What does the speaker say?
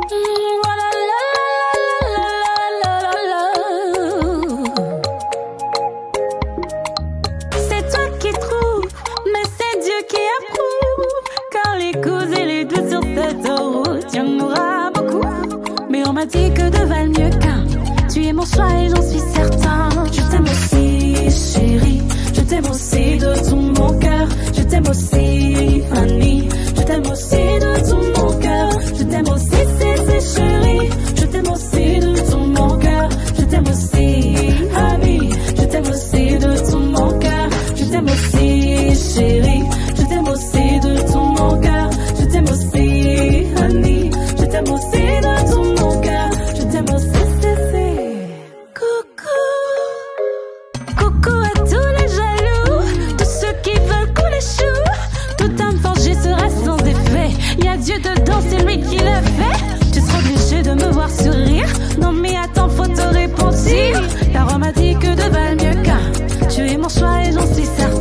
C'est toi qui trouves, mais c'est Dieu qui approuve. Car les causes et les doutes sur cette route, il y en aura beaucoup. Mais on m'a dit que de valent mieux qu'un. Tu es mon choix et j'en suis certain. Je t'aime aussi, chérie. Je t'aime aussi de tout mon cœur. Je t'aime aussi, Annie. Je t'aime aussi de tout mon cœur. Je t'aime aussi, c'est chérie. Je t'aime aussi de tout mon cœur. Je t'aime aussi, Annie. Je t'aime aussi de tout mon cœur. Je t'aime aussi, chérie. Je t'aime aussi de tout mon cœur. Je t'aime aussi, Annie. Je t'aime aussi de tout mon cœur. Je t'aime aussi, coucou. Coucou à tous les jaloux, tous ceux qui veulent qu'on les choue. Toute âme forgée sera sans effet. Y'a Dieu dedans, c'est lui qui l'a fait. Tu seras obligé de me voir sourire. Non mais attends, faut te repentir. La Rome a dit que de valent mieux qu'un. Tu es mon choix et j'en suis certaine.